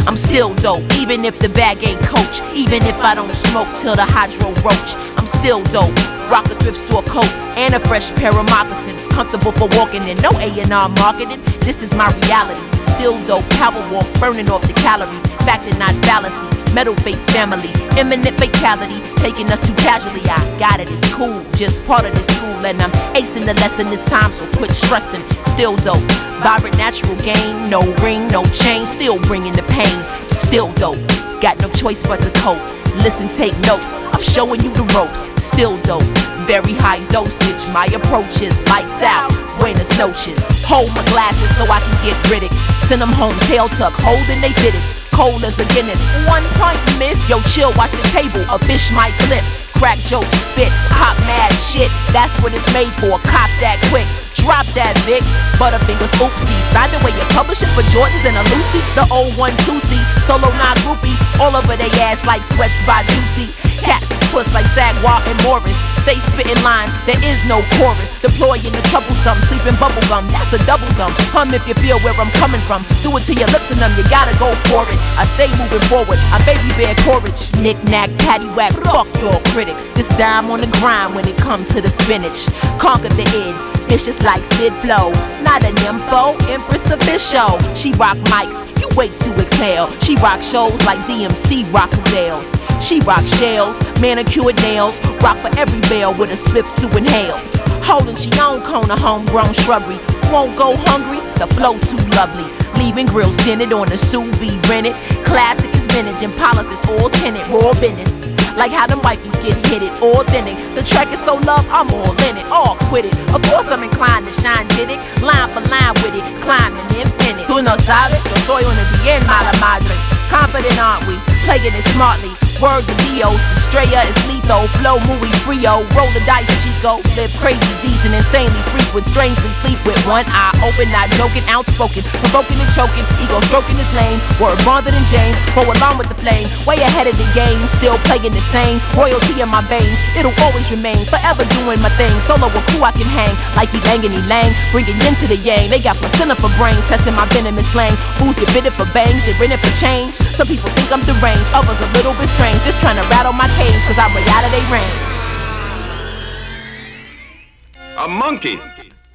I'm still dope, even if the bag ain't Coach. Even if I don't smoke till the hydro roach, I'm still dope. Rock a thrift store coat and a fresh pair of moccasins, comfortable for walking in. No A&R marketing, this is my reality. Still dope, power walk, burning off the calories. Fact and not fallacy. Metal face family, imminent fatality, taking us too casually. I got it, it's cool, just part of this school, and I'm acing the lesson this time, so quit stressing. Still dope, vibrant natural game, no ring, no chain, still bringing the pain. Still dope, got no choice but to cope. Listen, take notes, I'm showing you the ropes. Still dope, very high dosage. My approach is lights out, buenas noches. Hold my glasses so I can get Riddick. Send them home, tail tuck, holding they fitteds. Cold as a Guinness, 1 pint miss. Yo, chill, watch the table, a fish might clip. Crack joke, spit, pop mad shit. That's what it's made for, cop that quick. Drop that Vic, Butterfingers, oopsie. Signed away your publishing for Jordans and a Lucy. The 012C, solo non-groupie. All over they ass like sweats by Juicy. Cats is puss like Zagwar and Morris. Stay spitting lines, there is no chorus. Deploying the troublesome, sleeping bubblegum, that's a double thumb. Hum if you feel where I'm coming from. Do it to your lips and them, you gotta go for it. I stay moving forward, I baby bear courage. Knick-knack, paddywhack, fuck your critics. This dime on the grind when it comes to the spinach. Conquer the id, vicious like Sid Flow. Not an nympho, Empress of this show. She rock mics, you wait to exhale. She rock shows like DMC rock gazelles. She rock shells, manicured nails. Rock for every bell with a spliff to inhale. Holding she own cone of homegrown shrubbery. Won't go hungry, the flow too lovely. Leaving grills dented on the sous vide rented. Classic is vintage and polished is all tinted, raw business. Like how them wifeys get hit it, authentic. The track is so loved, I'm all in it, all quit it. Of course I'm inclined to shine, did it. Line for line with it, climbing infinite. Tú no sabes, yo soy una bien mala madre. Confident aren't we, playing it smartly. Word to Dios, Estrella is lethal. Flow muy frio, roll the dice Chico. Live crazy, decent, insanely frequent. Strangely sleep with one eye open, not joking, outspoken. Provoking and choking, ego stroking his lane. Word bonder than James, go along with the flame. Way ahead of the game, still playing the same. Royalty in my veins, it'll always remain. Forever doing my thing, solo with who I can hang. Like he banging, he lang, bringing yin to the yang. They got placenta for brains, testing my venomous slang. Fools get fitted for bangs, they rented for change. Some people think I'm deranged, others a little bit strange. Just trying to rattle my cage, cause I'm way out of their range. A monkey